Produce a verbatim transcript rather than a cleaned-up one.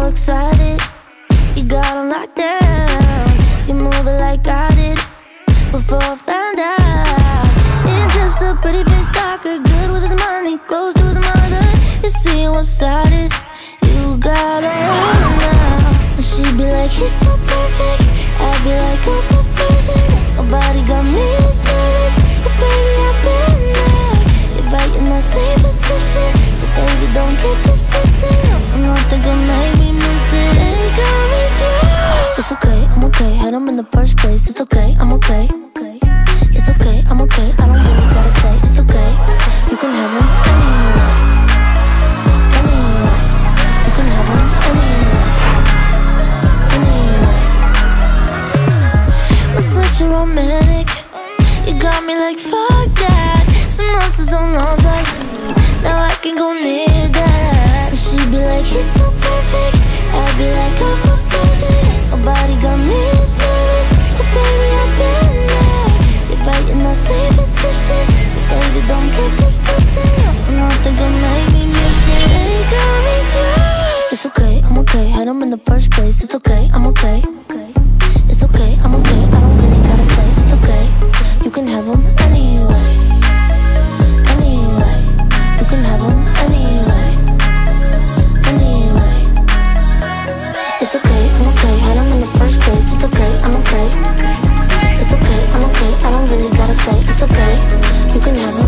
excited. You got on lockdown. You move it like I did before I found out. Ain't just a pretty face talker, good with his money, close to his mother. You see one-sided. You got her now. And she'd be like, he's so perfect. I'd be like, oh, perfect. Nobody got me as nervous. Oh, baby, I've been there. You're right in that same position. So, baby, don't get this twisted. I'm not thinking maybe miss it. Hey, got me serious. It's okay, I'm okay. Had him in the first place. It's okay, I'm okay. It's okay, I'm okay. I don't really gotta say it's okay. You can have him anyway. Anyway. You can have him anyway. Anyway. We're such a romantic. You got me like fuck that. Some monsters on our backs. Now I can go near that. And she'd be like, he's so perfect. I'd be like, I'm a person. Nobody got me as nervous. But baby, I've been there. You're right in that same position. So baby, don't get this twisted. I'm not thinking make me miss it. Hey, got me serious. It's okay, I'm okay. Had him in the first place. It's okay, I'm okay. It's okay, I'm okay. I don't really gotta say it's okay. You can have him anyway. Anyway. You can have him anyway. Anyway. It's okay, I'm okay. Had him in the first place. It's okay, I'm okay. It's okay, I'm okay. I don't really gotta say it's okay. You can have him